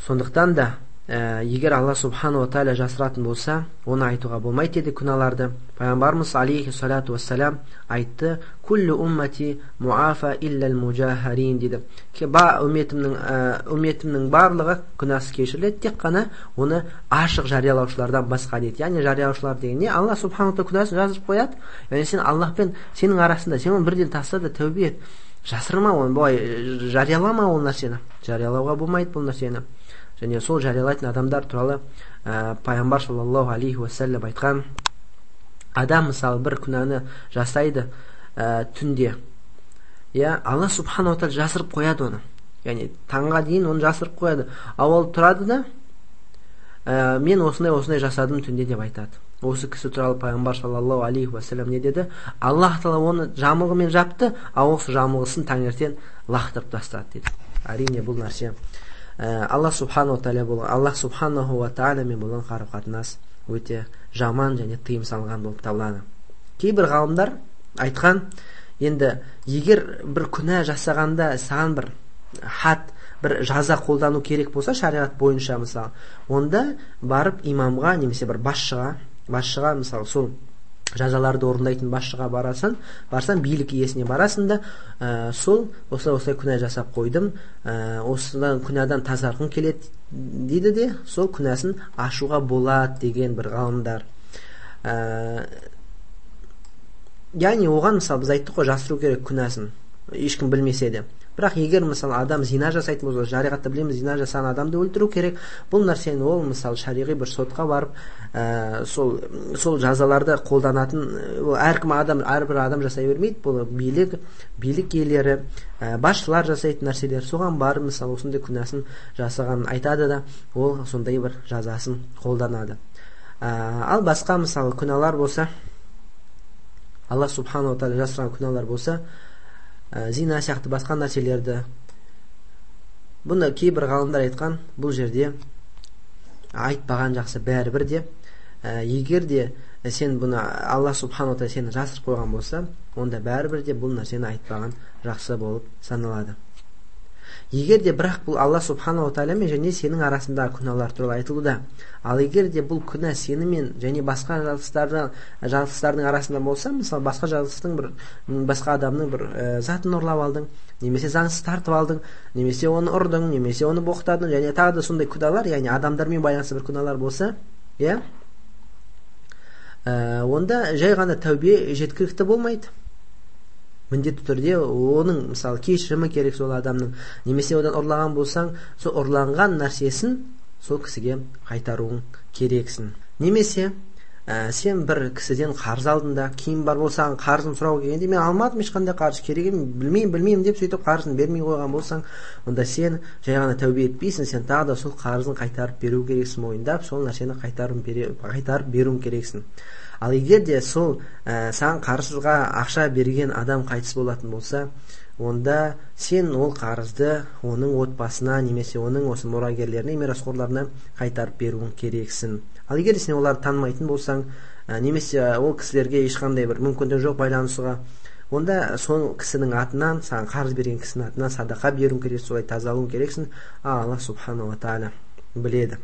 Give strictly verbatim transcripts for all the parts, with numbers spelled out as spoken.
Сондықтан да ә, егер Алла субхану ва тағала жасыратын болса, оны айтуға болмайды деді күнәларды. Пайғамбарымыз алейхи салату вассалам айтты: "Куллу уммати муафа иллал мужахарин" деді. Ба үмметімнің ә, үмметімнің барлығы күнәсі кешіріледі, тек қана оны ашық жариялаушылардан басқа дейді. Яғни жариялаушылар деген не? Алла субхану ва тағала күнәсін жазып қояды. Яғни сен Аллахпен сенің арасында, сен оны бірден таста да тәубе ет. Жасырма оны, былай жариялама ол нәрсені. Жариялауға болмайды бұл нәрсені. Және сол жариялайтын адамдар туралы ә, пайғамбар саллаллаху алейхи уассалам айтқан: адам мысалы бір күнәні жасайды ә, түнде, иә, Алла субхану ва тағала жасырып қояды оны. Яғни таңға дейін оны жасырып қояды. Ал ол тұрады да ә, мен осындай осындай жасадым түнде деп айтады. Осы кісі туралы пайғамбар саллаллаху алейхи уассалам не деді? Аллах тағала оны жамылғымен жапты, ал осы жамылғысын таңертең лақтырып тастады дейді. Әрине бұл нәрсе Аллах субхану ва тағала болған, Аллах субханаху ва тағаламен болған қарым-қатынас өте жаман және тыйым салынған болып табылады. Кейбір ғалымдар айтқан, енді егер бір күнә жасағанда саған бір хат, бір жаза қолдану керек болса шариғат бойынша мысалы, онда барып имамға немесе бір басшыға, басшыға мысалы сол жазаларды орындайтын басшыға барасың, барсаң билік иесіне барасың да ә, сол осылай осылай күнә жасап қойдым, ә, осыдан күнәдан тазарғым келеді дейді де, сол күнәсін ашуға болады деген бір ғалымдар. Ә, яғни оған мысалы біз айттық қой, жасыру керек күнәсін, ешкім білмесе де. Бірақ егер мысалы адам зина жасайтын болса, шариғатта білеміз, зина жасаған адамды өлтіру керек. Бұл нәрсені ол мысалы шариғи бір сотқа барып, ә, сол сол жазаларды қолданатын, ол әркім адам, әрбір адам жасай бермейді. Бұл билік, билік иелері, ә, басшылар жасайтын нәрселер, соған барып мысалы осындай күнәсін жасаған айтады да, ол сондай бір жазасын қолданады. Ә, ал басқа мысалы күнәлар болса, Аллах субхану ва тағала жасырған күнәлар болса, зина сияқты басқа нәрселерді, бұны кейбір ғалымдар айтқан, бұл жерде айтпаған жақсы бәрібір де. Егер де сен бұны Алла субхану ва тағала сені жасырып қойған болса, онда бәрібір де бұл нәрсені айтпаған жақсы болып саналады. Егер де бірақ бұл Алла субхану ва тағала мен және сенің арасындағы күнәлар туралы айтылуда, ал егер де бұл күнә сенімен және басқа жалғыздардың арасында болса, мысалы басқа жалғыздың бір басқа адамның бір ә, затын ұрлап алдың, немесе заңсыз тартып алдың, немесе оны ұрдың, немесе оны боқтадың, және тағы да сондай күнәлар, яғни адамдармен байланысты бір күнәлар болса, иә, ә, онда жай ғана тәубе жеткілікті болмайды. Міндетті түрде оның мысалы кешірімі керек сол адамның. Немесе одан ұрлаған болсаң, сол ұрланған нәрсесін сол кісіге қайтаруың керексің. Немесе ә, сен бір кісіден қарыз алдың да, кейін бар болсаң қарызын сұрауға келгенде мен алмадым ешқандай қарыз, керек емес, білмеймін, білмеймін деп сөйтіп қарызын бермей қойған болсаң, онда сен жай ғана тәубе етпейсің, сен тағы да сол қарызын қайтарып беру керексің, мойындап сол нәрсені қайтарып беру, қайтарып беруің керексің. Ал егер де сол ә, саған қарызға ақша берген адам қайтыс болатын болса, онда сен ол қарызды оның отбасына немесе оның осы мұрагерлеріне, мирасқорларына қайтарып беруің керексің. Ал егер сен оларды танымайтын болсаң, ә, немесе ол кісілерге ешқандай бір мүмкіндік жоқ байланысуға, онда сол кісінің атынан, саған қарыз берген кісінің атынан садақа беруің керексің, солай тазалауың керексің. А Алла субхану ва тағала біледі.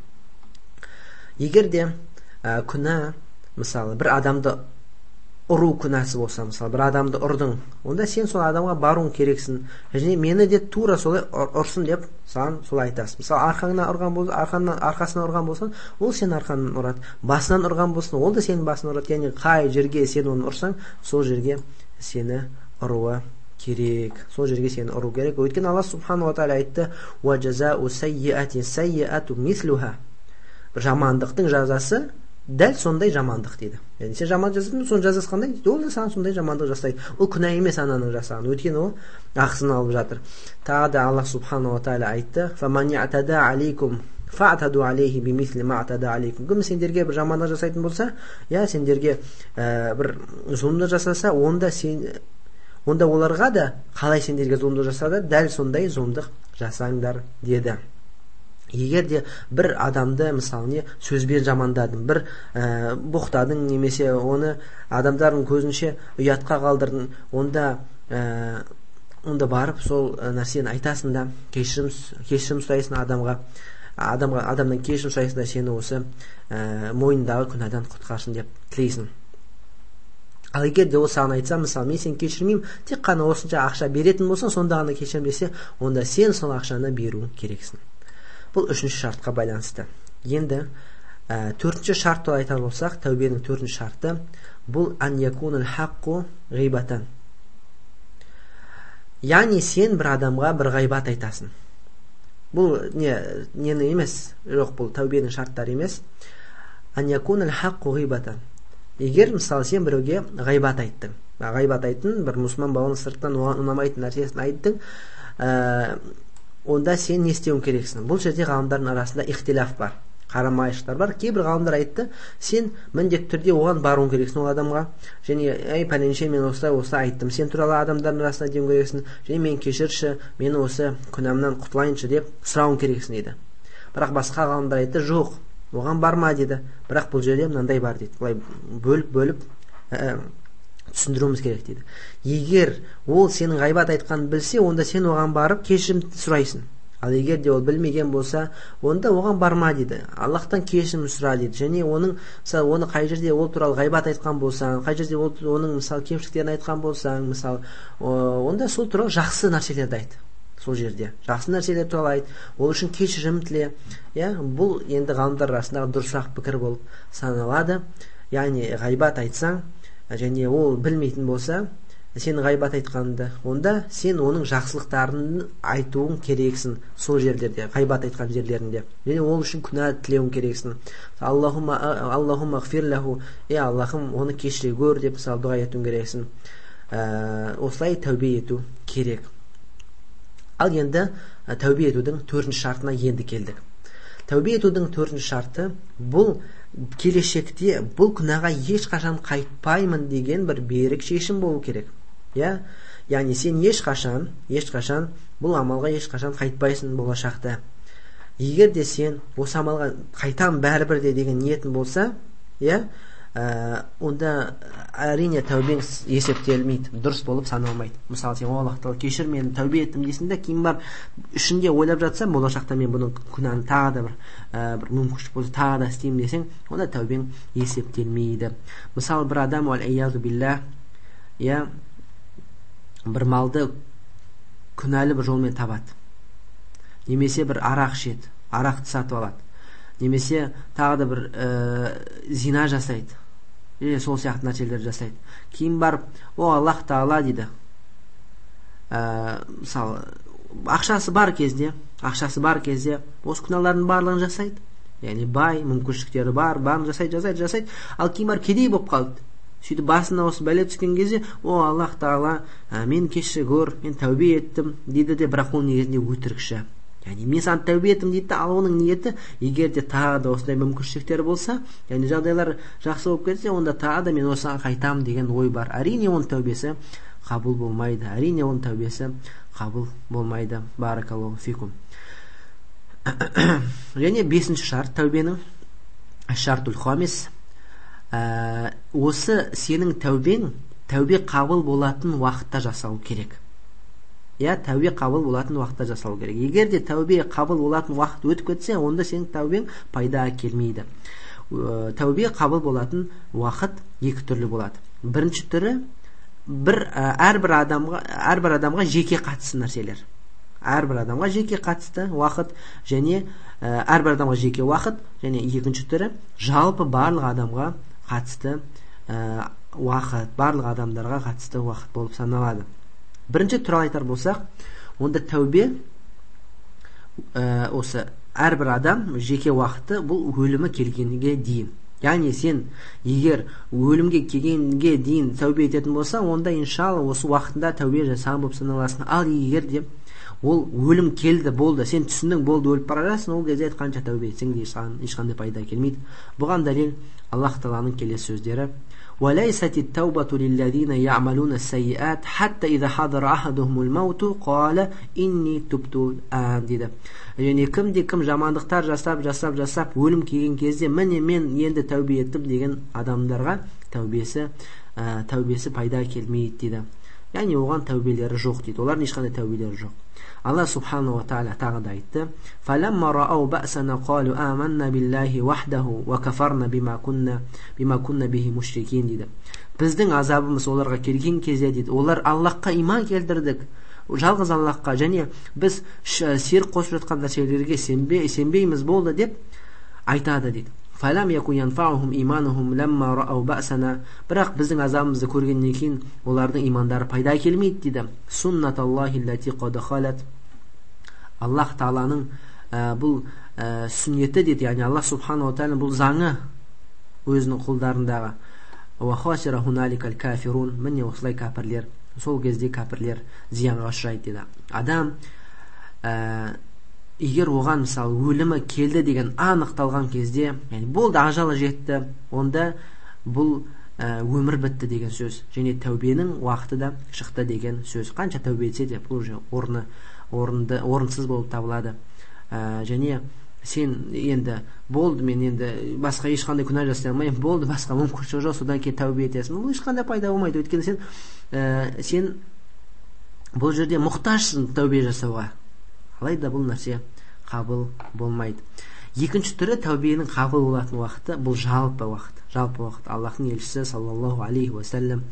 Егер де ә, күнә, мысалы бір адамды ұру күнәсі болса, мысалы бір адамды ұрдың, онда сен сол адамға баруың керексің, және мені де тура солай ұрсын деп саған солай айтасың. Мысалы арқаңнан ұрған болса, арқаннан арқасынан ұрған болсан, ол сен арқаннан ұрады. Басынан ұрған болсын, ол да сенің басынан ұрады. Яғни қай жерге сен оны ұрсаң, сол жерге сені ұруы керек. Сол жерге сені ұру керек. Өйткені Алла субхану ва тағала айтты: "Ва жазау саййатин саййату мислуха". Бір жамандықтың жазасы дәл сондай жамандық дейді. Яғни сен жаман жасадың, соны жазасы қандай? Ол да саған сондай жамандық жасайды. Ол күнә емес ананың жасаған. Өйткені ол ақысын алып жатыр. Тағы да Аллах субхану ва тағала айтты: "Фаман я'тада алейкум фa'таду алейхи бимисли ма атада алейкум". Кім сендерге бір жамандық жасайтын болса, я сендерге ә, бір зұлымдық жасаса, онда сен онда оларға да қалай сендерге зұлымдық жасады, дәл сондай зұлымдық жасаңдар деді. Егер де бір адамды мысалы не сөзбен жамандадың, бір ә, боқтадың, немесе оны адамдардың көзінше ұятқа қалдырдың, онда ә, онда барып сол нәрсені айтасың да, кешірім кешірім сұрайсың адамға. адамға адамнан кешірім сұрайсың да сені осы ә, мойнындағы күнәдан құтқарсын деп тілейсің. Ал егер де ол саған айтса, мысалы мен сені кешірмеймін, тек қана осынша ақша беретін болсаң, сонда ғана кешірем десе, онда сен сол ақшаны беру керексің. Бұл үшінші шартқа байланысты. Енді ә, төртінші шарт туралы айтар болсақ, тәубенің төртінші шарты бұл ан якунул хаққу ғибатан. Яғни сен бір адамға бір ғайбат айтасың. Бұл не нені емес, жоқ, бұл тәубенің шарттары емес. Ан якунул хаққу ғибатан. Егер мысалы сен біреуге ғайбат айттың, ғайбат айттың, бір мұсылман бауырың сырттан оған ұнамайтын нәрсесін айттың, ә, онда сен не істеуің керексің? Бұл жерде ғалымдардың арасында ихтилаф бар, қарама-қайшылықтар бар. Кейбір ғалымдар айтты, сен міндетті түрде оған баруың керексің, ол адамға, және ей пәленше мен осылай осылай айттым, сен туралы адамдардың арасында деуің керексің, және мен кешірші, мені осы күнәмнан құтылайыншы деп сұрауың керексің дейді. Бірақ басқа ғалымдар айтты, жоқ, оған барма деді. Бірақ бұл жерде мынандай бар дейді. Бұлай бөліп-бөліп ә, түсіндіруіміз керек дейді. Егер ол сенің ғайбат айтқанын білсе, онда сен оған барып кешірім сұрайсың. Ал егер де ол білмеген болса, онда оған барма дейді. Аллахтан кешірім сұра дейді. Және оның, мысалы, оны қай жерде ол туралы ғайбат айтқан болсаң, қай жерде ол, оның мысалы кемшіліктерін айтқан болсаң, мысалы, онда сол туралы жақсы нәрселерді айт. Сол жерде жақсы нәрселер туралы айт, ол үшін кешірім тіле. Я, бұл енді ғалымдар арасындағы дұрысырақ пікір болып саналады. Яғни ғайбат айтсаң, және ол білмейтін болса, сен ғайбат айтқанды, онда сен оның жақсылықтарын айтуың керексің сол жерлерде, ғайбат айтқан жерлерінде. Және ол үшін күнә тілеуің керексің. Аллахумма Аллахумма ғфирлаху, ей Аллахым, оны кешіре көр деп мысалы дұға етуің керексің. Ә, осылай тәубе ету керек. Ал енді тәубе етудің төртінші шартына енді келдік. Тәубе етудің төртінші шарты бұл келешекте бұл күнәға ешқашан қайтпаймын деген бір берік шешім болу керек. Я, яғни сен ешқашан, ешқашан бұл амалға ешқашан қайтпайсың болашақта. Егер де сен осы амалға қайтам бәрібір де деген ниетің болса, я, ә, онда әрине тәубең есептелмейді, дұрыс болып саналмайды. Мысалы сен Аллах тағала кешір, мен тәубе еттім дейсің де, кейін бар ішінде ойлап жатсам, болашақта мен бұның күнәні тағы да бір, ә, бір мүмкіншілік болса тағы да істеймін десең, онда тәубең есептелмейді. Мысалы бір адам уәл-иязу биллах, я, бір малды күнәлі бір жолмен табады, немесе бір арақ ішеді, арақты сатып алады, немесе тағы да бір ә, зина жасайды, е, сол сияқты нәрселер жасайды. Кейін барып, о Аллах тағала дейді, ә, мысалы ақшасы бар кезде, ақшасы бар кезде осы күнәлардың барлығын жасайды. Яғни бай, мүмкіншіліктері бар, барын жасайды, жасайды, жасайды. Ал кейін бар кедей болып қалды. Сөйтіп басына осы бәле түскен кезде, о Аллах тағала, ә, мен кешіре көр, мен тәубе еттім дейді де, бірақ ол негізінде өтірікші. Яғни мен саған тәубе еттім дейді, ал оның ниеті, егер де тағы да осындай мүмкіншіліктер болса, яғни жағдайлар жақсы болып кетсе, онда тағы да мен осыған қайтам деген ой бар. Әрине оның тәубесі қабыл болмайды. Әрине оның тәубесі қабыл болмайды. Баракаллаху фикум. Және бесінші шарт тәубенің, шартул хамис, ә, осы сенің тәубең тәубе қабыл болатын уақытта жасау керек. Я, тәубе қабыл болатын уақытта жасау керек. Егер де тәубе қабыл болатын уақыт өтіп кетсе, онда сенің тәубең пайда келмейді. Тәубе қабыл болатын уақыт екі түрлі болады. Бірінші түрі бір әрбір адамға әрбір адамға жеке қатысты нәрселер. Әрбір адамға жеке қатысты уақыт, және әрбір адамға жеке уақыт, және екінші түрі жалпы барлық адамға қатысты уақыт, барлық адамдарға қатысты уақыт болып саналады. Бірінші туралы айтар болсақ, онда тәубе ә, осы әрбір адам жеке уақыты бұл өлімі келгенге дейін. Яғни сен егер өлімге келгенге дейін тәубе ететін болса, онда иншалла осы уақытында тәубе жасаған болып саналасың. Ал егер де ол өлім келді, болды, сен түсіндің, болды, өліп бара жатсың, ол кезде қанша тәубе етсең де ешқандай пайда келмейді. Бұған дәлел Аллах тағаланың келесі сөздері: وَلَيْسَتِ التَّوْبَةُ لِلَّذِينَ يَعْمَلُونَ السَّيِّئَاتِ حَتَّى إِذَا حَضَرَ أَحَدُهُمُ الْمَوْتُ قَالَ إِنِّي تُبْتُ الْآنَ дейді. Яғни кімде кім жамандықтар жасап жасап жасап өлім келген кезде, міне мен енді тәубе еттім деген адамдарға тәубесі ә, тәубесі пайда келмейді дейді. яғни оған тәубелері жоқ дейді. Олардың ешқандай тәубелері жоқ. Алла субхану ва тағала тағы да айтты: "Фаламма раау бa'сана қалу аманна биллахи вахдаху ва кафарна бима кунна бима кунна бихи мушрикин" дейді. Біздің азабымыз оларға келген кезде дейді, олар Аллахқа иман келтірдік, жалғыз Аллахқа, және біз серік қосып жатқан нәрселерге сенбей, сенбейміз болды деп айтады дейді. Фалам яку янфаухум иманухум ламма раау бa'сана, бірақ біздің азабымызды көргеннен кейін олардың имандары пайда келмейді дейді. Суннаталлахи лати қад халат, Аллах Тааланың ә, бұл ә, сүннеті дейді, яғни Аллах субхану ва тағала бұл заңы өзінің құлдарындағы. Ва хасира хуналикал кафирун, міне осылай кәпірлер, сол кезде кәпірлер зиянға ұшырайды дейді. Адам ә, егер оған мысалы өлімі келді деген анықталған кезде, яғни болды, ажалы жетті, онда бұл ә, өмір бітті деген сөз, және тәубенің уақыты да шықты деген сөз. Қанша тәубе етсе де бұл уже орны орынды орынсыз болып табылады. Ә, және сен енді болды, мен енді басқа ешқандай күнә жасай алмаймын, болды, басқа мүмкіншілік жоқ, содан кейін тәубе етесің, бұл ешқандай пайда болмайды. Өйткені сен ә, сен бұл жерде мұқтажсың тәубе жасауға. Алайда бұл нәрсе қабыл болмайды. Екінші түрі тәубенің қабыл болатын уақыты бұл жалпы уақыт. Жалпы уақыт. Аллахтың елшісі саллаллаху алейхи ва саллям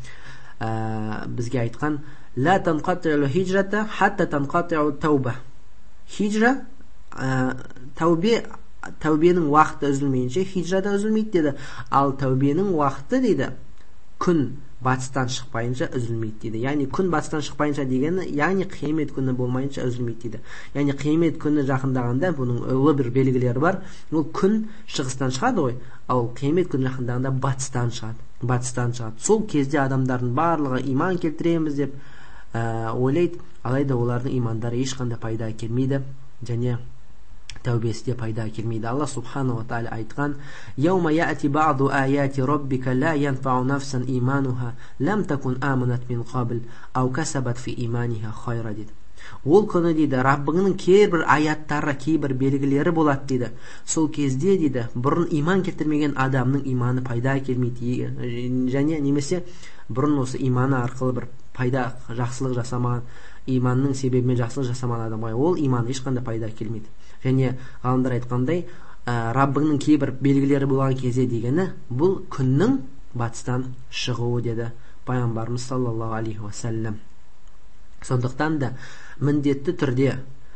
ә, бізге айтқан: "Ла танқати'у хиджрата хатта танқати'у тауба". Хиджра ә, тәубе тәубенің уақыты үзілмейінше хиджра да үзілмейді деді. Ал тәубенің уақыты дейді күн батыстан шықпайынша үзілмейді дейді. Яғни күн батыстан шықпайынша дегені, яғни қиямет күні болмайынша үзілмейді дейді. Яғни қиямет күні жақындағанда бұның ұлы бір белгілері бар. Ол күн шығыстан шығады ғой, ал қиямет күні жақындағанда батыстан шығады. Батыстан шығады. Сол кезде адамдардың барлығы иман келтіреміз деп ә, ойлайды, алайда олардың имандары ешқандай пайда келмейді, және тәубесі де пайда келмейді. Алла субхану ва тағала айтқан: "Яума яати ба'ду аяти раббика ла янфау нафсан имануха лам такун аманат мин қабл ау касабат фи иманиха хайра" дейді. Ол күні дейді, Раббыңның кейбір аяттары, кейбір белгілері болады дейді. Сол кезде дейді, бұрын иман келтірмеген адамның иманы пайда келмейді, және немесе бұрын осы иманы арқылы бір пайда, жақсылық жасамаған, иманның себебімен жақсылық жасамаған адамға ол иман ешқандай пайда келмейді. Және ғалымдар айтқандай, ә, Раббыңның кейбір белгілері болған кезде дегені бұл күннің батыстан шығуы деді пайғамбарымыз саллаллаху алейхи ва саллям. Сондықтан да міндетті түрде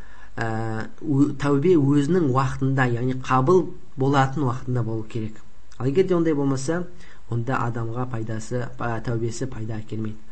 ә, тәубе өзінің уақытында, яғни қабыл болатын уақытында болу керек. Ал егер де ондай болмаса, онда адамға пайдасы, тәубесі пайда келмейді.